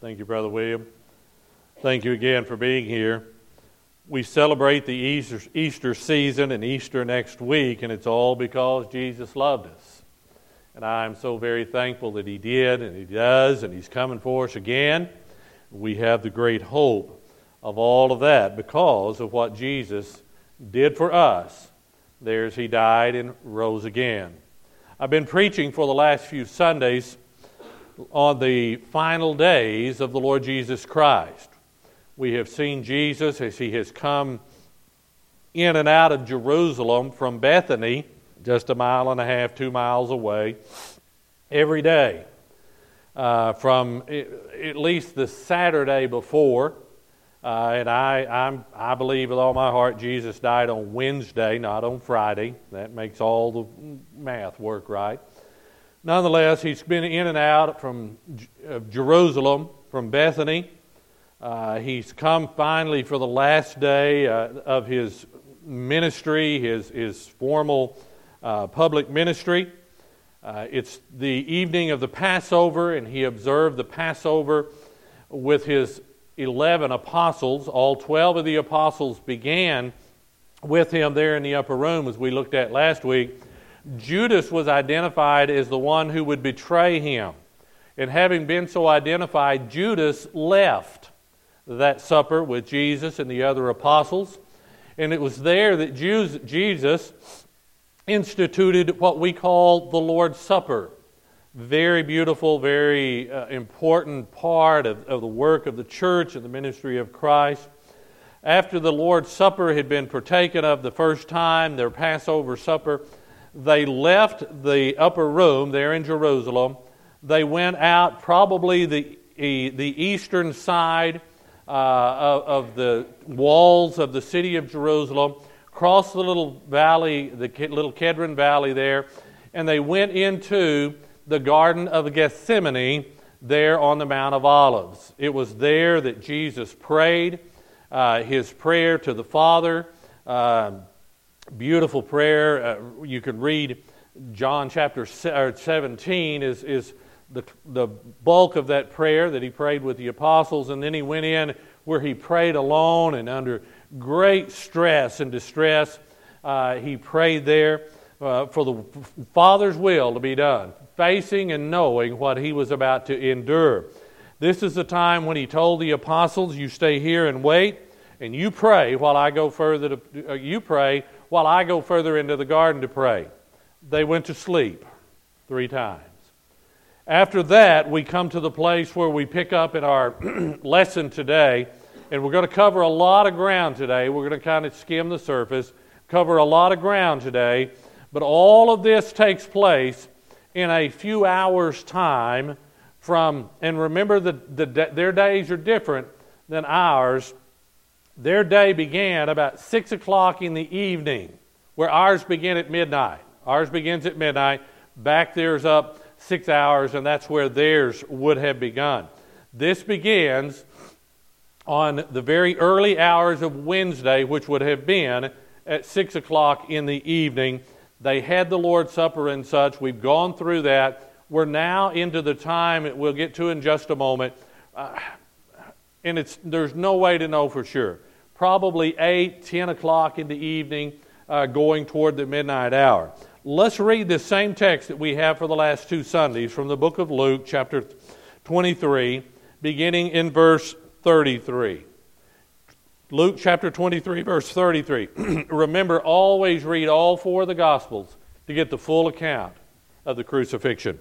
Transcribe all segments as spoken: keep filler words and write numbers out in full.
Thank you, Brother William. Thank you again for being here. We celebrate the Easter, Easter season and Easter next week, and it's all because Jesus loved us. And I'm so very thankful that He did, and He does, and He's coming for us again. We have the great hope of all of that because of what Jesus did for us. There's He died and rose again. I've been preaching for the last few Sundays on the final days of the Lord Jesus Christ. We have seen Jesus as He has come in and out of Jerusalem from Bethany, just a mile and a half, two miles away, every day. Uh, from at least the Saturday before, uh, and I I'm, I believe with all my heart Jesus died on Wednesday, not on Friday. That makes all the math work right. Nonetheless, He's been in and out from uh, Jerusalem, from Bethany. Uh, he's come finally for the last day uh, of His ministry, His, his formal uh, public ministry. Uh, it's the evening of the Passover, and He observed the Passover with His eleven apostles. All twelve of the apostles began with Him there in the upper room, as we looked at last week. Judas was identified as the one who would betray Him. And having been so identified, Judas left that supper with Jesus and the other apostles. And it was there that Jesus instituted what we call the Lord's Supper. Very beautiful, very uh, important part of, of the work of the church and the ministry of Christ. After the Lord's Supper had been partaken of the first time, their Passover supper, they left the upper room there in Jerusalem. They went out probably the, the eastern side uh, of, of the walls of the city of Jerusalem, crossed the little valley, the little Kedron Valley there, and they went into the Garden of Gethsemane there on the Mount of Olives. It was there that Jesus prayed uh, His prayer to the Father. Uh, Beautiful prayer. Uh, you could read John chapter seventeen is, is the, the bulk of that prayer that He prayed with the apostles. And then He went in where He prayed alone and under great stress and distress. Uh, he prayed there uh, for the Father's will to be done, facing and knowing what He was about to endure. This is the time when He told the apostles, "You stay here and wait, and you pray while I go further to, uh, you pray while I go further into the garden to pray." They went to sleep three times. After that, we come to the place where we pick up in our lesson today, and we're going to cover a lot of ground today. We're going to kind of skim the surface, cover a lot of ground today, but all of this takes place in a few hours' time from, and remember that the, their days are different than ours. Their day began about six o'clock in the evening, where ours begin at midnight. Ours begins at midnight. Back there's up six hours, and that's where theirs would have begun. This begins on the very early hours of Wednesday, which would have been at six o'clock in the evening. They had the Lord's Supper and such. We've gone through that. We're now into the time that we'll get to in just a moment. Uh, And it's there's no way to know for sure. Probably eight, ten o'clock in the evening, uh, going toward the midnight hour. Let's read the same text that we have for the last two Sundays from the book of Luke, chapter twenty-three, beginning in verse thirty-three. Luke chapter twenty-three, verse thirty-three. Remember, always read all four of the Gospels to get the full account of the crucifixion.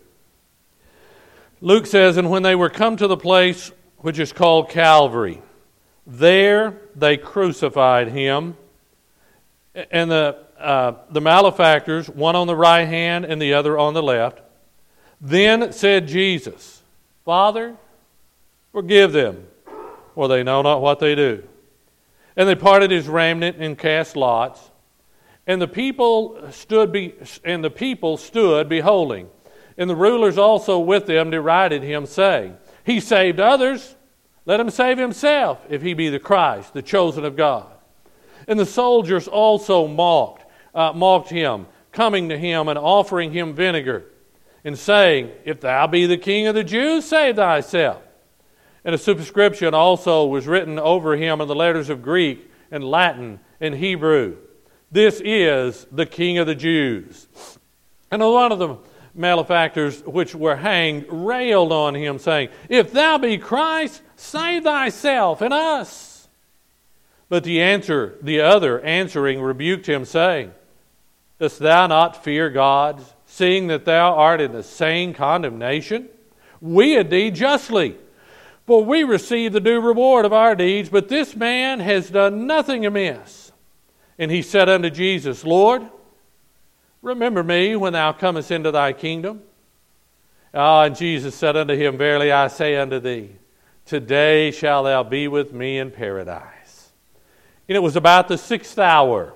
Luke says, "And when they were come to the place which is called Calvary, there they crucified Him, and the uh, the malefactors, one on the right hand and the other on the left. Then said Jesus, Father, forgive them, for they know not what they do. And they parted His raiment and cast lots. And the people stood be, and the people stood beholding. And the rulers also with them derided Him, saying, He saved others, let Him save Himself, if He be the Christ, the chosen of God. And the soldiers also mocked, uh, mocked Him, coming to Him and offering Him vinegar, and saying, If thou be the King of the Jews, save thyself. And a superscription also was written over him in the letters of Greek and Latin and Hebrew. This is the King of the Jews. And one of the malefactors which were hanged railed on him, saying, If thou be Christ, save thyself and us. But the answer, the other answering rebuked him, saying, Dost thou not fear God, seeing that thou art in the same condemnation? We indeed justly, for we receive the due reward of our deeds, but this man has done nothing amiss. And he said unto Jesus, Lord, remember me when thou comest into thy kingdom. Ah, and Jesus said unto him, Verily I say unto thee, today shalt thou be with me in paradise. And it was about the sixth hour,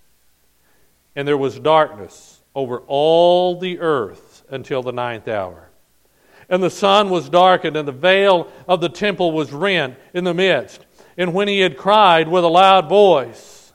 and there was darkness over all the earth until the ninth hour. And the sun was darkened, and the veil of the temple was rent in the midst. And when he had cried with a loud voice,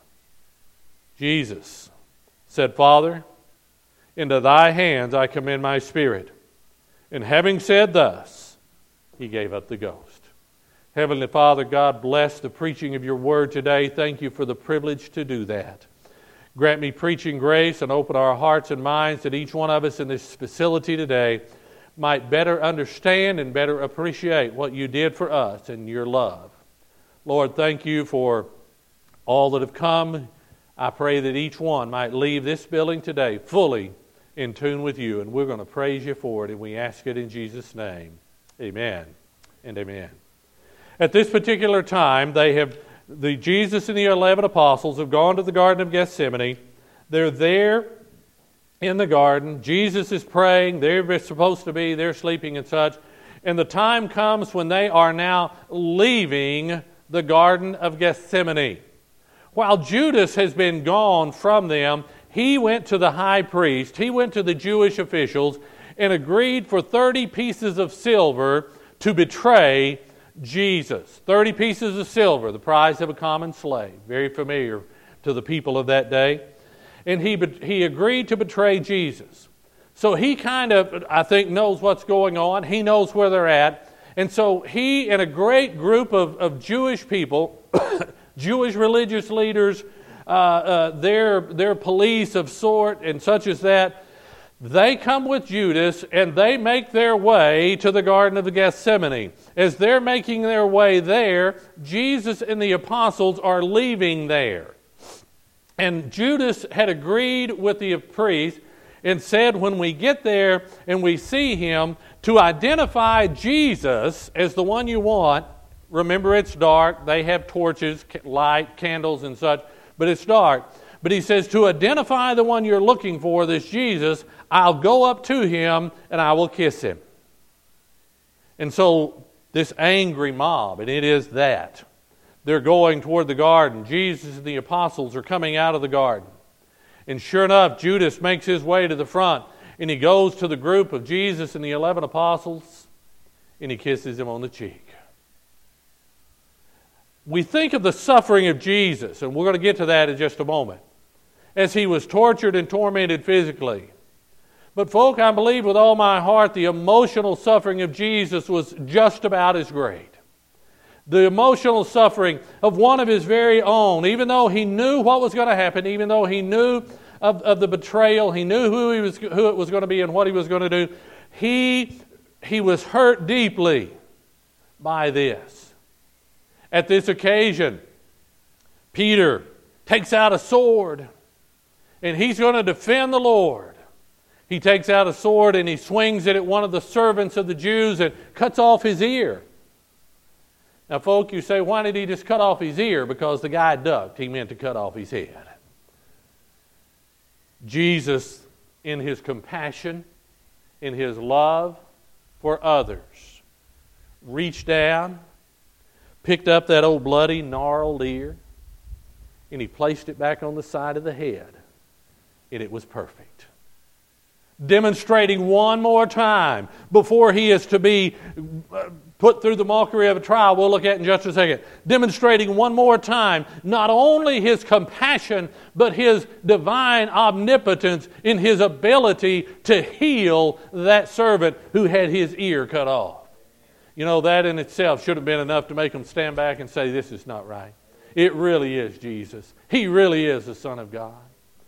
Jesus said, Father, into thy hands I commend my spirit. And having said thus, he gave up the ghost. Heavenly Father, God bless the preaching of your word today. Thank you for the privilege to do that. Grant me preaching grace and open our hearts and minds that each one of us in this facility today might better understand and better appreciate what you did for us and your love. Lord, thank you for all that have come. I pray that each one might leave this building today fully in tune with you, and we're going to praise you for it, and we ask it in Jesus' name. Amen and amen. At this particular time, they have the Jesus and the eleven apostles have gone to the Garden of Gethsemane. They're there in the garden. Jesus is praying. They're supposed to be. They're sleeping and such. And the time comes when they are now leaving the Garden of Gethsemane. While Judas has been gone from them, he went to the high priest, he went to the Jewish officials, and agreed for thirty pieces of silver to betray Jesus. thirty pieces of silver, the price of a common slave. Very familiar to the people of that day. And he, he agreed to betray Jesus. So he kind of, I think, knows what's going on. He knows where they're at. And so he and a great group of, of Jewish people, Jewish religious leaders, uh, uh, their, their police of sort and such as that, they come with Judas and they make their way to the Garden of Gethsemane. As they're making their way there, Jesus and the apostles are leaving there. And Judas had agreed with the priest and said, when we get there and we see him, to identify Jesus as the one you want. Remember, it's dark. They have torches, light, candles, and such, but it's dark. But he says, to identify the one you're looking for, this Jesus, I'll go up to him and I will kiss him. And so this angry mob, and it is that, they're going toward the garden. Jesus and the apostles are coming out of the garden. And sure enough, Judas makes his way to the front, and he goes to the group of Jesus and the eleven apostles, and he kisses him on the cheek. We think of the suffering of Jesus, and we're going to get to that in just a moment, as he was tortured and tormented physically. But folk, I believe with all my heart, the emotional suffering of Jesus was just about as great. The emotional suffering of one of his very own, even though he knew what was going to happen, even though he knew of, of the betrayal, he knew who he was, who it was going to be and what he was going to do, he, he was hurt deeply by this. At this occasion, Peter takes out a sword, and he's going to defend the Lord. He takes out a sword and he swings it at one of the servants of the Jews and cuts off his ear. Now, folk, you say, why did he just cut off his ear? Because the guy ducked. He meant to cut off his head. Jesus, in his compassion, in his love for others, reached down, picked up that old bloody, gnarled ear, and he placed it back on the side of the head, and it was perfect. Demonstrating one more time before he is to be put through the mockery of a trial, we'll look at in just a second. Demonstrating one more time not only his compassion, but his divine omnipotence in his ability to heal that servant who had his ear cut off. You know, that in itself should have been enough to make them stand back and say, this is not right. It really is Jesus. He really is the Son of God.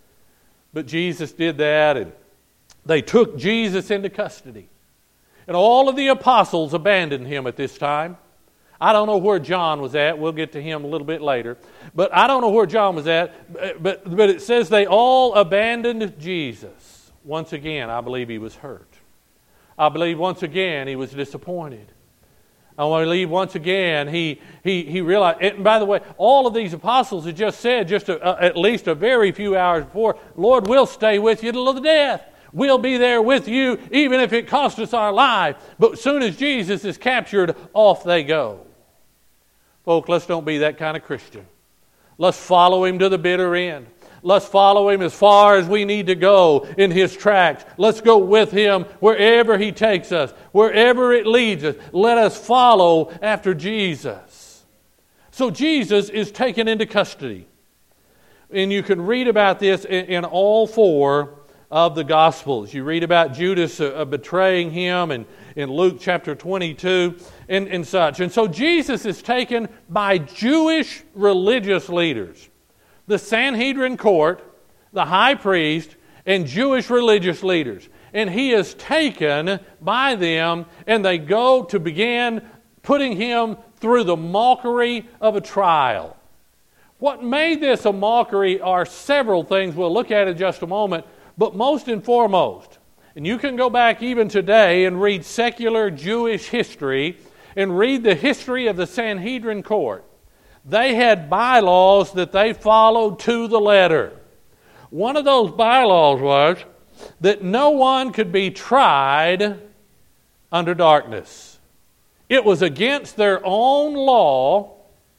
But Jesus did that, and they took Jesus into custody. And all of the apostles abandoned him at this time. I don't know where John was at. We'll get to him a little bit later. But I don't know where John was at. But, but it says they all abandoned Jesus. Once again, I believe he was hurt. I believe once again he was disappointed. I believe once again he he he realized. And by the way, all of these apostles had just said, just a, a, at least a very few hours before, Lord, we'll stay with you till the death. We'll be there with you even if it costs us our life. But as soon as Jesus is captured, off they go. Folks, let's don't be that kind of Christian. Let's follow him to the bitter end. Let's follow him as far as we need to go in his tracks. Let's go with him wherever he takes us, wherever it leads us. Let us follow after Jesus. So Jesus is taken into custody. And you can read about this in, in all four of the Gospels. You read about Judas uh, betraying him in, in Luke chapter twenty-two and, and such. And so Jesus is taken by Jewish religious leaders. The Sanhedrin court, the high priest, and Jewish religious leaders. And he is taken by them, and they go to begin putting him through the mockery of a trial. What made this a mockery are several things we'll look at in just a moment, but most and foremost, and you can go back even today and read secular Jewish history and read the history of the Sanhedrin court. They had bylaws that they followed to the letter. One of those bylaws was that no one could be tried under darkness. It was against their own law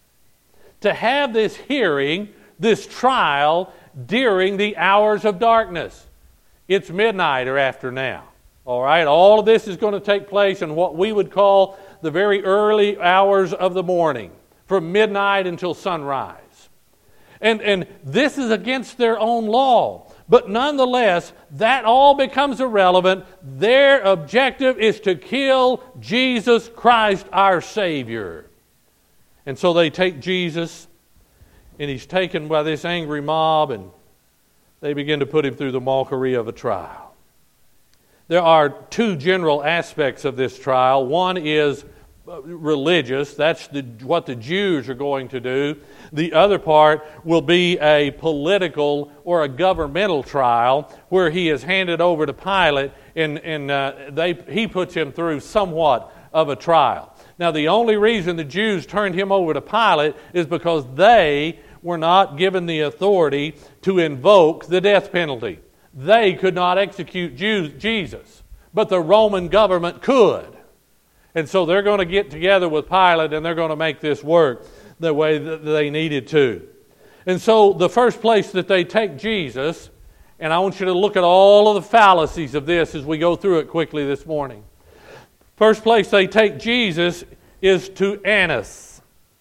to have this hearing, this trial, during the hours of darkness. It's midnight or after now. All right, all of this is going to take place in what we would call the very early hours of the morning, from midnight until sunrise. And, and this is against their own law. But nonetheless, that all becomes irrelevant. Their objective is to kill Jesus Christ, our Savior. And so they take Jesus, and he's taken by this angry mob, and they begin to put him through the mockery of a trial. There are two general aspects of this trial. One is religious. That's the, what the Jews are going to do. The other part will be a political or a governmental trial where he is handed over to Pilate, and, and uh, they, he puts him through somewhat of a trial. Now, the only reason the Jews turned him over to Pilate is because they were not given the authority to invoke the death penalty. They could not execute Jews, Jesus, but the Roman government could. And so they're going to get together with Pilate and they're going to make this work the way that they needed to. And so the first place that they take Jesus, and I want you to look at all of the fallacies of this as we go through it quickly this morning. First place they take Jesus is to Annas.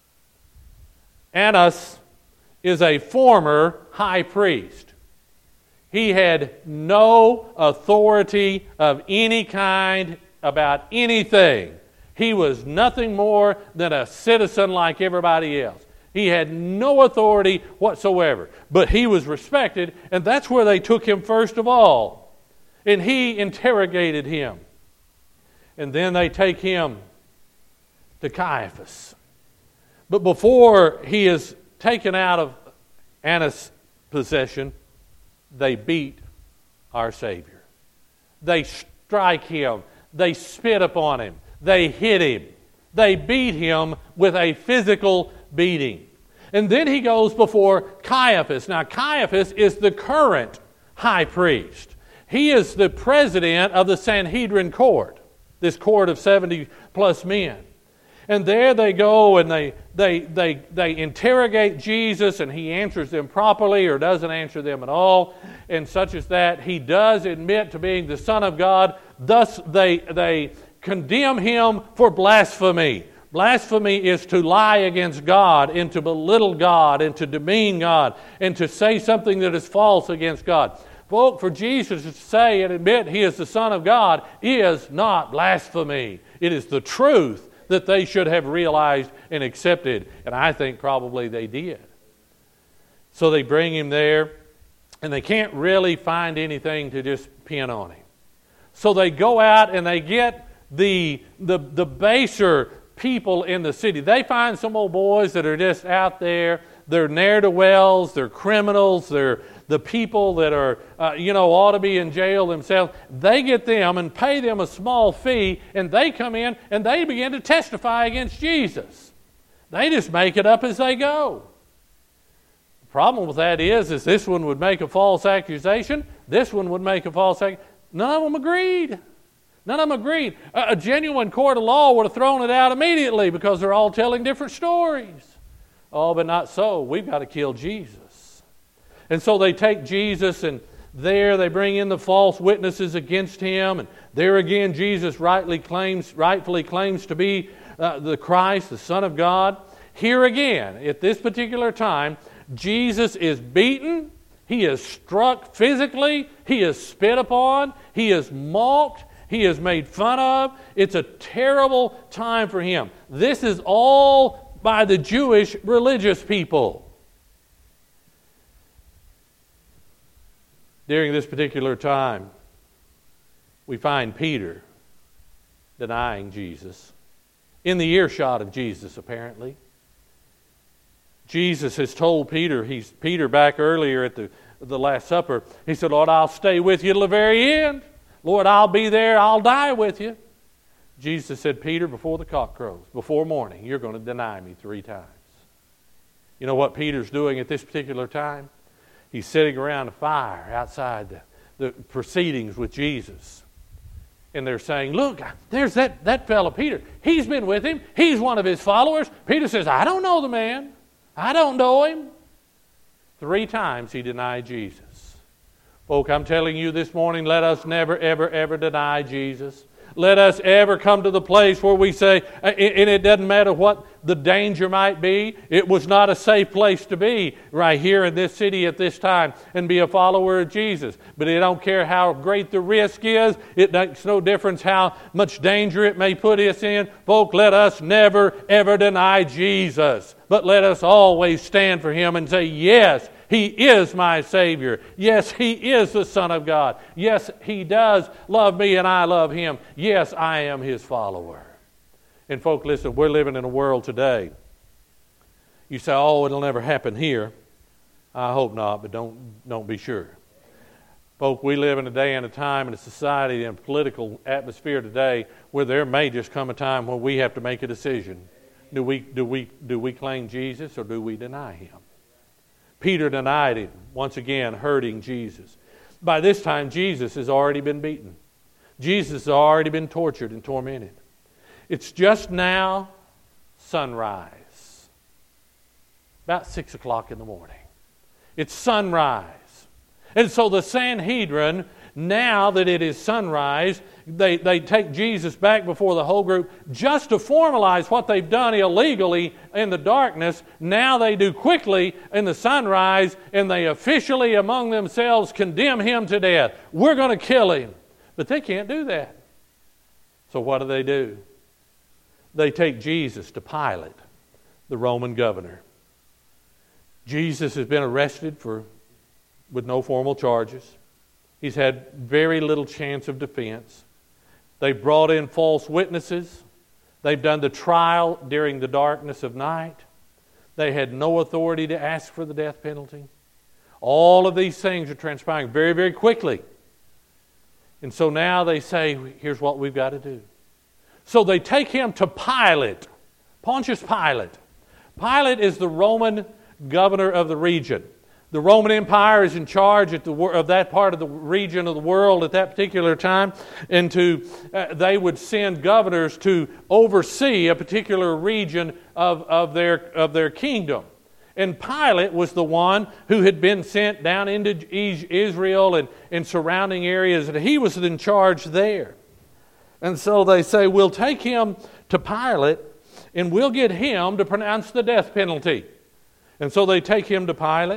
Annas is a former high priest. He had no authority of any kind about anything. He was nothing more than a citizen like everybody else. He had no authority whatsoever. But he was respected, and that's where they took him first of all. And he interrogated him. And then they take him to Caiaphas. But before he is taken out of Annas' possession, they beat our Savior. They strike him. They spit upon him. They hit him. They beat him with a physical beating. And then he goes before Caiaphas. Now, Caiaphas is the current high priest. He is the president of the Sanhedrin court, this court of seventy plus men. And there they go and they, they, they, they interrogate Jesus, and he answers them properly or doesn't answer them at all, and such as that. He does admit to being the Son of God. Thus they, they condemn him for blasphemy. Blasphemy is to lie against God and to belittle God and to demean God and to say something that is false against God. Folks, for Jesus to say and admit he is the Son of God is not blasphemy. It is the truth that they should have realized and accepted. And I think probably they did. So they bring him there, and they can't really find anything to just pin on him. So they go out and they get the, the, the baser people in the city. They find some old boys that are just out there. They're ne'er-do-wells, they're criminals, they're the people that are, uh, you know, ought to be in jail themselves. They get them and pay them a small fee, and they come in and they begin to testify against Jesus. They just make it up as they go. The problem with that is, is this one would make a false accusation, this one would make a false accusation. None of them agreed. None of them agreed. A, a genuine court of law would have thrown it out immediately because they're all telling different stories. Oh, but not so. We've got to kill Jesus. And so they take Jesus, and there they bring in the false witnesses against him. And there again, Jesus rightly claims, rightfully claims to be uh, the Christ, the Son of God. Here again, at this particular time, Jesus is beaten. He is struck physically. He is spit upon. He is mocked. He is made fun of. It's a terrible time for him. This is all by the Jewish religious people. During this particular time, we find Peter denying Jesus, in the earshot of Jesus, apparently. Jesus has told Peter, he's Peter back earlier at the, the Last Supper, he said, Lord, I'll stay with you till the very end. Lord, I'll be there, I'll die with you. Jesus said, Peter, before the cock crows, before morning, you're going to deny me three times. You know what Peter's doing at this particular time? He's sitting around a fire outside the, the proceedings with Jesus. And they're saying, look, there's that, that fellow Peter. He's been with him. He's one of his followers. Peter says, I don't know the man. I don't know him. Three times he denied Jesus. Folk, I'm telling you this morning, let us never, ever, ever deny Jesus. Let us ever come to the place where we say, and it doesn't matter what the danger might be, it was not a safe place to be right here in this city at this time and be a follower of Jesus. But it don't care how great the risk is. It makes no difference how much danger it may put us in. Folk, let us never, ever deny Jesus. But let us always stand for Him and say, yes, He is my Savior. Yes, He is the Son of God. Yes, He does love me and I love Him. Yes, I am His follower. And folk, listen, we're living in a world today. You say, oh, it'll never happen here. I hope not, but don't, don't be sure. Folk, we live in a day and a time in a society and a political atmosphere today where there may just come a time when we have to make a decision. Do we, do we, do we claim Jesus or do we deny Him? Peter denied Him, once again hurting Jesus. By this time, Jesus has already been beaten. Jesus has already been tortured and tormented. It's just now sunrise. About six o'clock in the morning. It's sunrise. And so the Sanhedrin, now that it is sunrise, they, they take Jesus back before the whole group just to formalize what they've done illegally in the darkness. Now they do quickly in the sunrise, and they officially among themselves condemn Him to death. We're going to kill Him. But they can't do that. So what do they do? They take Jesus to Pilate, the Roman governor. Jesus has been arrested for with no formal charges. He's had very little chance of defense. They brought in false witnesses. They've done the trial during the darkness of night. They had no authority to ask for the death penalty. All of these things are transpiring very, very quickly. And so now they say, here's what we've got to do. So they take Him to Pilate, Pontius Pilate. Pilate is the Roman governor of the region. The Roman Empire is in charge at the, of that part of the region of the world at that particular time. And to, uh, they would send governors to oversee a particular region of, of, their, of their kingdom. And Pilate was the one who had been sent down into Israel and, and surrounding areas, and he was in charge there. And so they say, we'll take Him to Pilate, and we'll get him to pronounce the death penalty. And so they take Him to Pilate.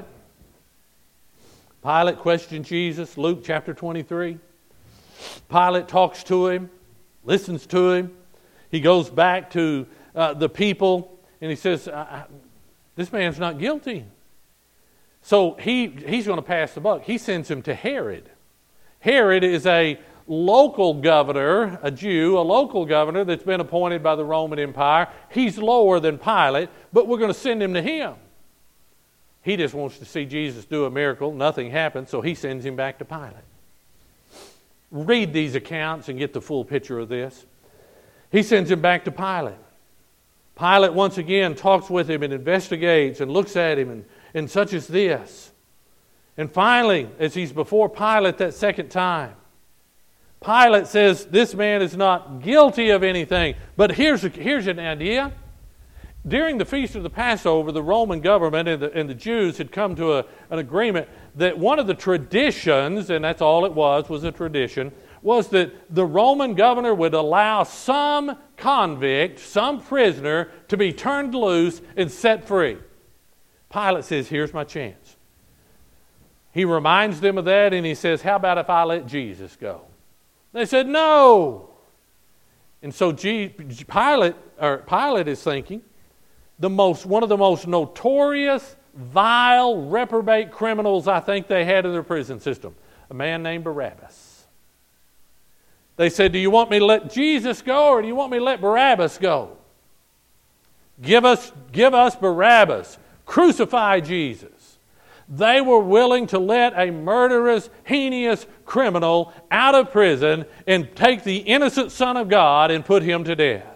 Pilate questions Jesus, Luke chapter twenty-three. Pilate talks to Him, listens to Him. He goes back to uh, the people and he says, this man's not guilty. So he, he's going to pass the buck. He sends him to Herod. Herod is a local governor, a Jew, a local governor that's been appointed by the Roman Empire. He's lower than Pilate, but we're going to send him to him. He just wants to see Jesus do a miracle. Nothing happens, so he sends him back to Pilate. Read these accounts and get the full picture of this. He sends him back to Pilate. Pilate once again talks with him and investigates and looks at him and, and such as this. And finally, as he's before Pilate that second time, Pilate says this man is not guilty of anything. But here's, a, here's an idea. During the Feast of the Passover, the Roman government and the, and the Jews had come to a, an agreement that one of the traditions, and that's all it was, was a tradition, was that the Roman governor would allow some convict, some prisoner, to be turned loose and set free. Pilate says, here's my chance. He reminds them of that and he says, how about if I let Jesus go? They said, no. And so G- Pilate, or Pilate is thinking, the most, one of the most notorious, vile, reprobate criminals I think they had in their prison system, a man named Barabbas. They said, do you want me to let Jesus go or do you want me to let Barabbas go? Give us, give us Barabbas. Crucify Jesus. They were willing to let a murderous, heinous criminal out of prison and take the innocent Son of God and put him to death.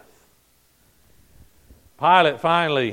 Pilate finally,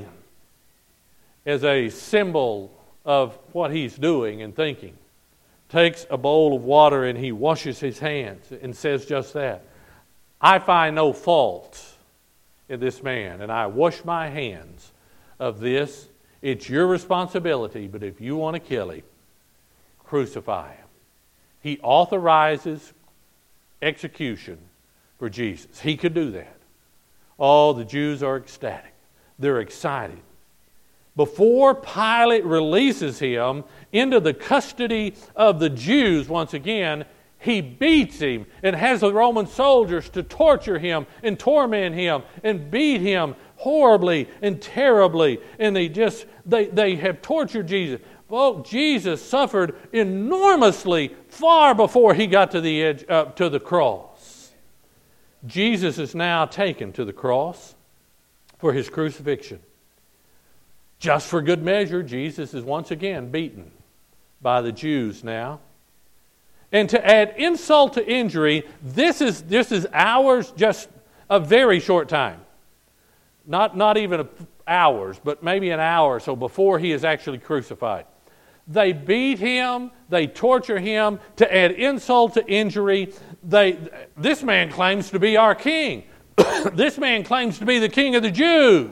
as a symbol of what he's doing and thinking, takes a bowl of water and he washes his hands and says just that. I find no fault in this man, and I wash my hands of this. It's your responsibility, but if you want to kill him, crucify him. He authorizes execution for Jesus. He could do that. Oh, the Jews are ecstatic. They're excited. Before Pilate releases him into the custody of the Jews once again, he beats him and has the Roman soldiers to torture him and torment him and beat him horribly and terribly. And they just, they, they have tortured Jesus. Well, Jesus suffered enormously far before he got to the edge, uh, to the cross. Jesus is now taken to the cross for his crucifixion. Just for good measure, Jesus is once again beaten by the Jews now. And to add insult to injury, this is this is hours, just a very short time. Not, not even hours, but maybe an hour or so before he is actually crucified. They beat him, they torture him. To add insult to injury, they this man claims to be our king. This man claims to be the king of the Jews.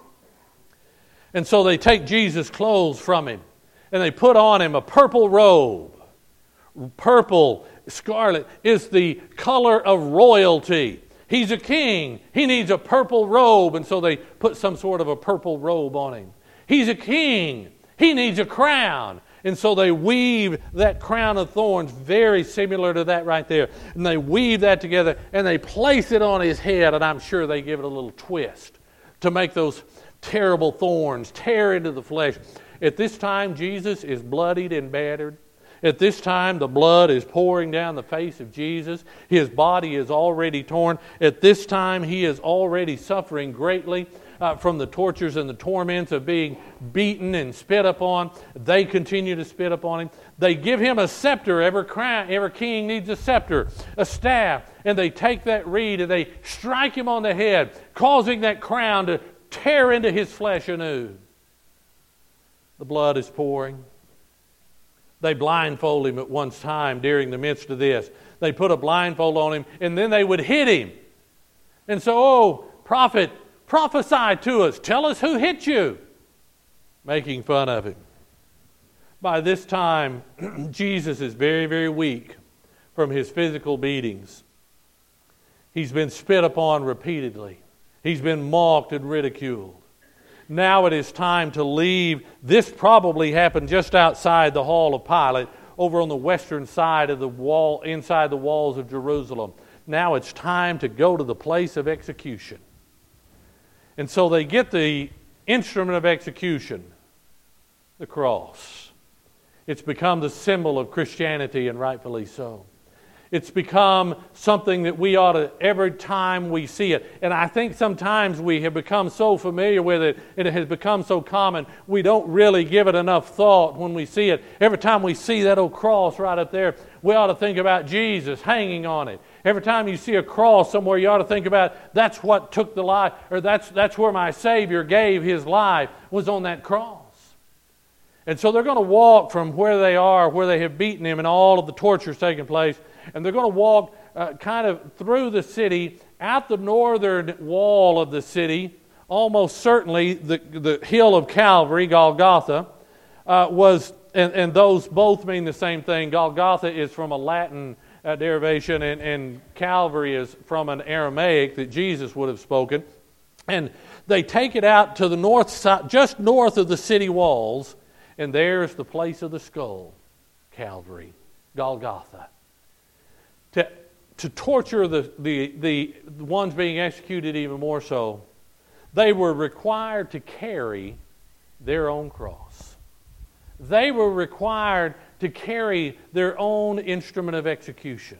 And so they take Jesus' clothes from him and they put on him a purple robe. Purple, scarlet is the color of royalty. He's a king. He needs a purple robe, and so they put some sort of a purple robe on him. He's a king. He needs a crown. And so they weave that crown of thorns, very similar to that right there. And they weave that together and they place it on his head, and I'm sure they give it a little twist to make those terrible thorns tear into the flesh. At this time, Jesus is bloodied and battered. At this time, the blood is pouring down the face of Jesus. His body is already torn. At this time, he is already suffering greatly uh, from the tortures and the torments of being beaten and spit upon. They continue to spit upon him. They give him a scepter. Every, crown, every king needs a scepter, a staff. And they take that reed and they strike him on the head, causing that crown to tear into his flesh anew. The blood is pouring. They blindfold him at one time during the midst of this. They put a blindfold on him, and then they would hit him. And so, oh, prophet, prophesy to us. Tell us who hit you. Making fun of him. By this time, Jesus is very, very weak from his physical beatings. He's been spit upon repeatedly. He's been mocked and ridiculed. Now it is time to leave. This probably happened just outside the hall of Pilate, over on the western side of the wall, inside the walls of Jerusalem. now it's time to go to the place of execution. And so they get the instrument of execution, the cross. It's become the symbol of Christianity, and rightfully so. It's become something that we ought to, every time we see it. And I think sometimes we have become so familiar with it, and it has become so common, we don't really give it enough thought when we see it. Every time we see that old cross right up there, we ought to think about Jesus hanging on it. Every time you see a cross somewhere, you ought to think about, that's what took the life, or that's, that's where my Savior gave His life, was on that cross. And so they're going to walk from where they are, where they have beaten Him and all of the tortures taking place, and they're going to walk uh, kind of through the city, out the northern wall of the city. Almost certainly the, the hill of Calvary, Golgotha, uh, was, and, and those both mean the same thing. Golgotha is from a Latin uh, derivation, and, and Calvary is from an Aramaic that Jesus would have spoken. And they take it out to the north side, just north of the city walls, and there's the place of the skull, Calvary, Golgotha. To, to torture the, the, the ones being executed even more so, they were required to carry their own cross. They were required to carry their own instrument of execution.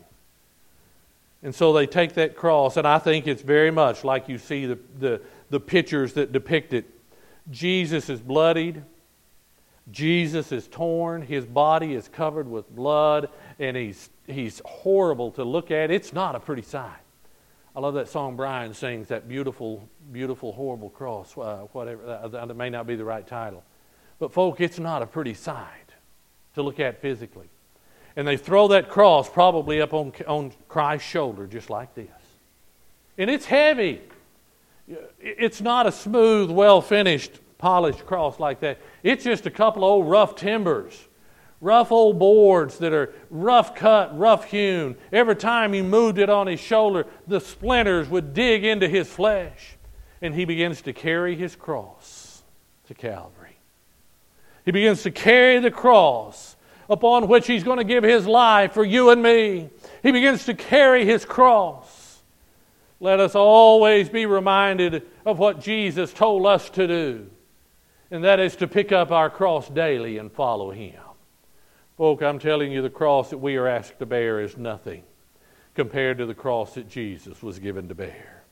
And so they take that cross, and I think it's very much like you see the, the, the pictures that depict it. Jesus is bloodied. Jesus is torn. His body is covered with blood, and he's he's horrible to look at. It's not a pretty sight. I love that song Brian sings, that beautiful, beautiful, horrible cross, uh, whatever. That, that may not be the right title. But folk, it's not a pretty sight to look at physically. And they throw that cross probably up on, on Christ's shoulder just like this. And it's heavy. It's not a smooth, well-finished, polished cross like that. It's just a couple of old rough timbers, rough old boards that are rough cut, rough hewn. Every time he moved it on his shoulder, the splinters would dig into his flesh. And he begins to carry his cross to Calvary. He begins to carry the cross upon which he's going to give his life for you and me. He begins to carry his cross. Let us always be reminded of what Jesus told us to do. And that is to pick up our cross daily and follow Him. Folk, I'm telling you, the cross that we are asked to bear is nothing compared to the cross that Jesus was given to bear.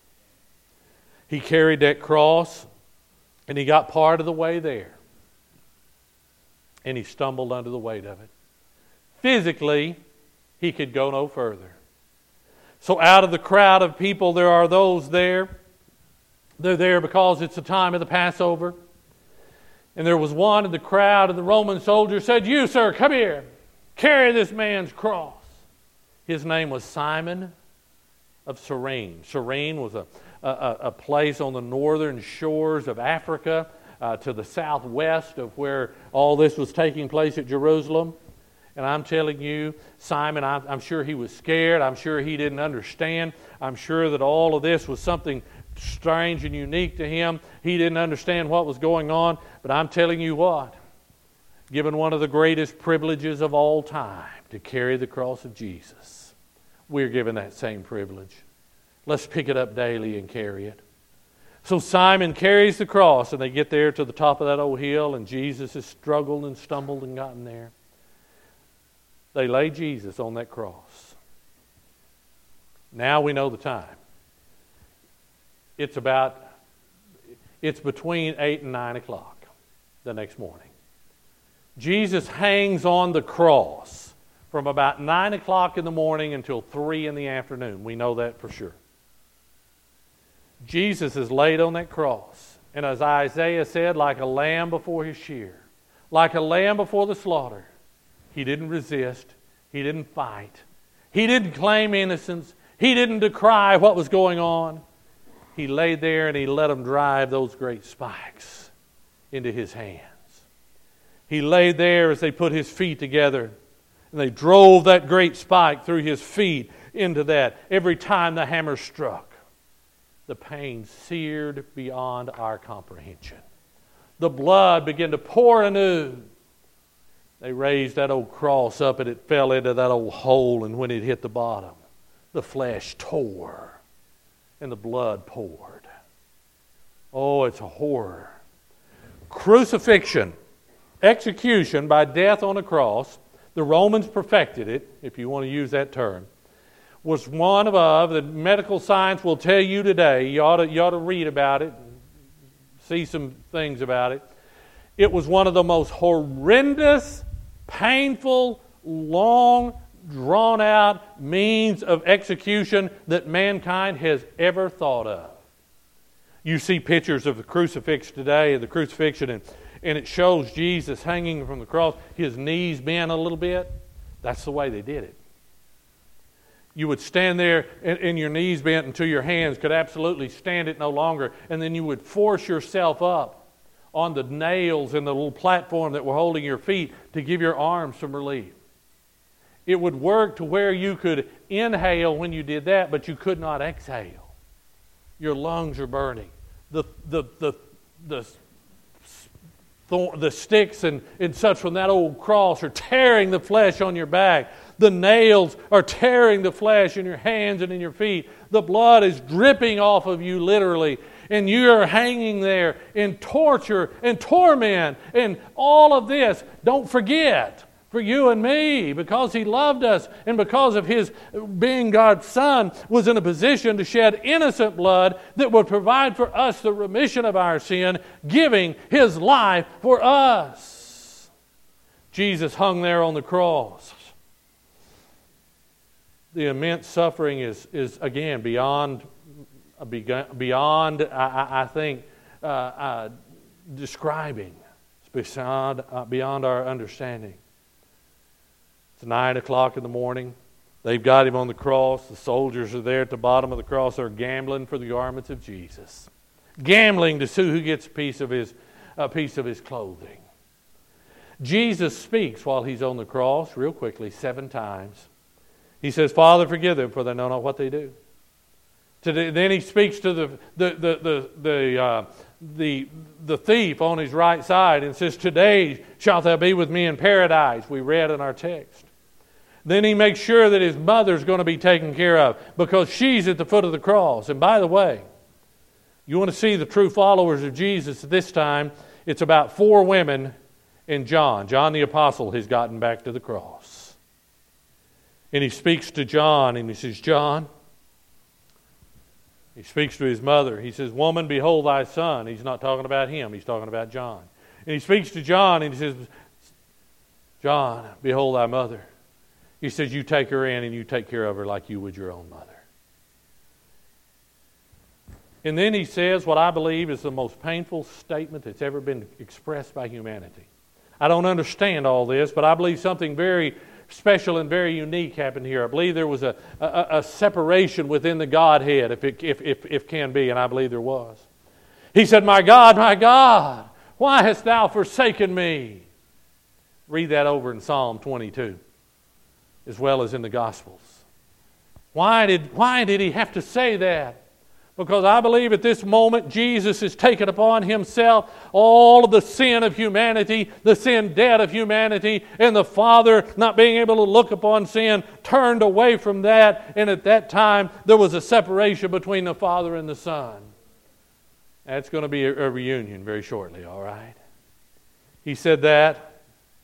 He carried that cross, and He got part of the way there. And He stumbled under the weight of it. Physically, He could go no further. So out of the crowd of people, there are those there. They're there because it's the time of the Passover. And there was one in the crowd, and the Roman soldier said, "You, sir, come here. Carry this man's cross." His name was Simon of Cyrene. Cyrene was a, a, a place on the northern shores of Africa, uh, to the southwest of where all this was taking place at Jerusalem. And I'm telling you, Simon, I'm, I'm sure he was scared. I'm sure he didn't understand. I'm sure that all of this was something strange and unique to him. He didn't understand what was going on. But I'm telling you what, given one of the greatest privileges of all time to carry the cross of Jesus, we're given that same privilege. Let's pick it up daily and carry it. So Simon carries the cross, and they get there to the top of that old hill, and Jesus has struggled and stumbled and gotten there. They lay Jesus on that cross. Now we know the time. It's about, it's between eight and nine o'clock the next morning. Jesus hangs on the cross from about nine o'clock in the morning until three in the afternoon. We know that for sure. Jesus is laid on that cross. And as Isaiah said, like a lamb before his shear, like a lamb before the slaughter, he didn't resist. He didn't fight. He didn't claim innocence. He didn't decry what was going on. He laid there and he let them drive those great spikes into his hands. He laid there as they put his feet together, and they drove that great spike through his feet into that. Every time the hammer struck, the pain seared beyond our comprehension. The blood began to pour anew. They raised that old cross up, and it fell into that old hole, and when it hit the bottom, the flesh tore and the blood poured. Oh, it's a horror. Crucifixion, execution by death on a cross, the Romans perfected it, if you want to use that term, was one of, the medical science will tell you today, you ought to, you ought to read about it, see some things about it. It was one of the most horrendous, painful, long, drawn-out means of execution that mankind has ever thought of. You see pictures of the crucifix today, of the crucifixion, and, and it shows Jesus hanging from the cross, his knees bent a little bit. That's the way they did it. You would stand there and, and your knees bent until your hands could absolutely stand it no longer, and then you would force yourself up on the nails in the little platform that were holding your feet to give your arms some relief. It would work to where you could inhale when you did that, but you could not exhale. Your lungs are burning. The the the the, the, the sticks and, and such from that old cross are tearing the flesh on your back. The nails are tearing the flesh in your hands and in your feet. The blood is dripping off of you literally. And you are hanging there in torture and torment and all of this. Don't forget, for you and me, because He loved us and because of His being God's Son, was in a position to shed innocent blood that would provide for us the remission of our sin, giving His life for us. Jesus hung there on the cross. The immense suffering is, is again, beyond Beyond, I, I think, uh, uh, describing. It's beyond, uh, beyond our understanding. It's nine o'clock in the morning. They've got Him on the cross. The soldiers are there at the bottom of the cross. They're gambling for the garments of Jesus. Gambling to see who gets a piece of His, a piece of his clothing. Jesus speaks while He's on the cross, real quickly, seven times. He says, Father, forgive them, for they know not what they do. Today, then He speaks to the the the the the, uh, the the thief on his right side and says, "Today shalt thou be with me in paradise." We read in our text. Then He makes sure that his mother's going to be taken care of because she's at the foot of the cross. And by the way, you want to see the true followers of Jesus at this time? It's about four women and John. John the Apostle has gotten back to the cross, and He speaks to John and He says, "John." He speaks to his mother. He says, "Woman, behold thy son." He's not talking about him. He's talking about John. And He speaks to John and He says, "John, behold thy mother." He says, "You take her in and you take care of her like you would your own mother." And then He says what I believe is the most painful statement that's ever been expressed by humanity. I don't understand all this, but I believe something very special and very unique happened here. I believe there was a, a, a separation within the Godhead, if, it, if, if, if can be, and I believe there was. He said, "My God, my God, why hast thou forsaken me?" Read that over in Psalm twenty-two, as well as in the Gospels. Why did, why did He have to say that? Because I believe at this moment Jesus has taken upon Himself all of the sin of humanity, the sin debt of humanity, and the Father, not being able to look upon sin, turned away from that, and at that time there was a separation between the Father and the Son. That's going to be a, a reunion very shortly, all right? He said that,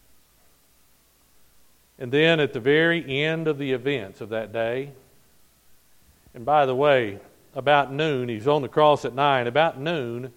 and then at the very end of the events of that day, and by the way, about noon, He's on the cross at nine. About noon,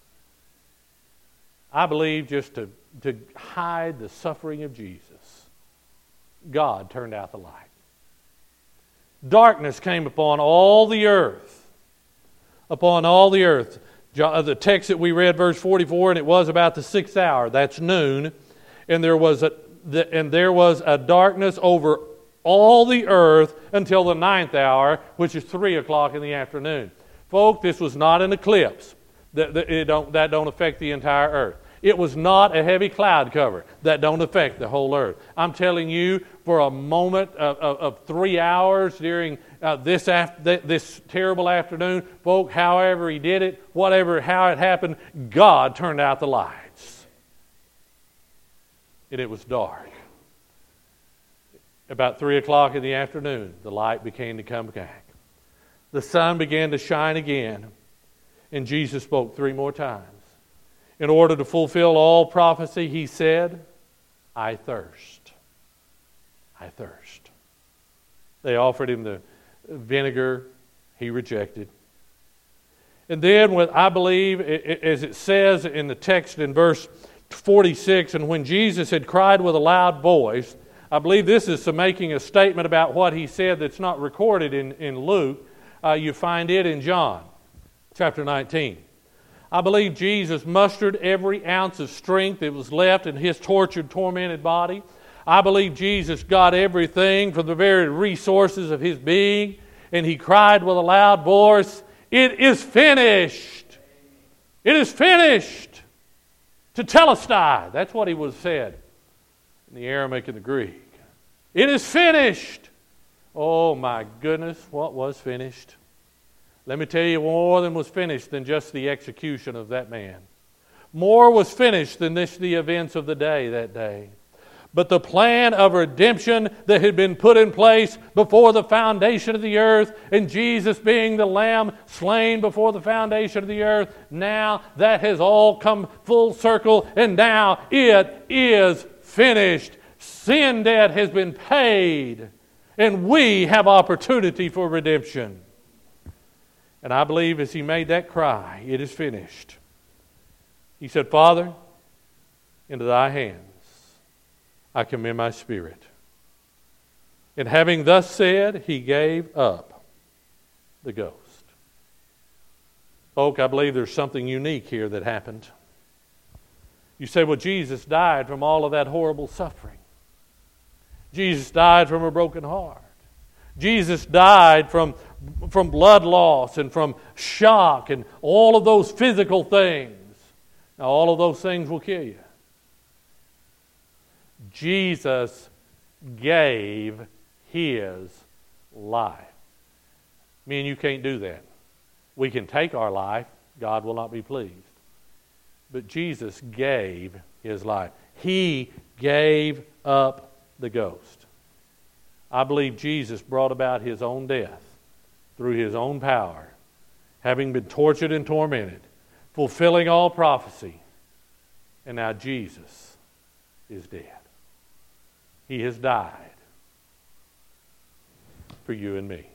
I believe just to, to hide the suffering of Jesus, God turned out the light. Darkness came upon all the earth. Upon all the earth. The text that we read, verse forty-four, and it was about the sixth hour. That's noon. And there was a, and there was a darkness over all the earth until the ninth hour, which is three o'clock in the afternoon. Folk, this was not an eclipse. That, that, it don't, that don't affect the entire earth. It was not a heavy cloud cover. That don't affect the whole earth. I'm telling you, for a moment of, of, of three hours during uh, this, after, this terrible afternoon, folk, however He did it, whatever, how it happened, God turned out the lights. And it was dark. About three o'clock in the afternoon, the light began to come back. The sun began to shine again, and Jesus spoke three more times. In order to fulfill all prophecy, he said, I thirst. I thirst. They offered him the vinegar. He rejected. And then, what I believe, as it says in the text in verse forty-six, and when Jesus had cried with a loud voice, I believe this is making a statement about what he said that's not recorded in, in Luke. Uh, you find it in John chapter nineteen. I believe Jesus mustered every ounce of strength that was left in his tortured, tormented body. I believe Jesus got everything from the very resources of his being, and he cried with a loud voice, it is finished. It is finished. Tetelestai. That's what he was said in the Aramaic and the Greek. It is finished. Oh my goodness, what was finished? Let me tell you, more than was finished than just the execution of that man. More was finished than this, the events of the day that day. But the plan of redemption that had been put in place before the foundation of the earth, and Jesus being the Lamb slain before the foundation of the earth, now that has all come full circle, and now it is finished. Sin debt has been paid, and we have opportunity for redemption. And I believe as he made that cry, it is finished. He said, Father, into thy hands I commend my spirit. And having thus said, he gave up the ghost. Folk, I believe there's something unique here that happened. You say, well, Jesus died from all of that horrible suffering. Jesus died from a broken heart. Jesus died from, from blood loss and from shock and all of those physical things. Now, all of those things will kill you. Jesus gave his life. Me and you can't do that. We can take our life. God will not be pleased. But Jesus gave his life. He gave up the ghost. I believe Jesus brought about his own death through his own power, having been tortured and tormented, fulfilling all prophecy. And now Jesus is dead. He has died for you and me.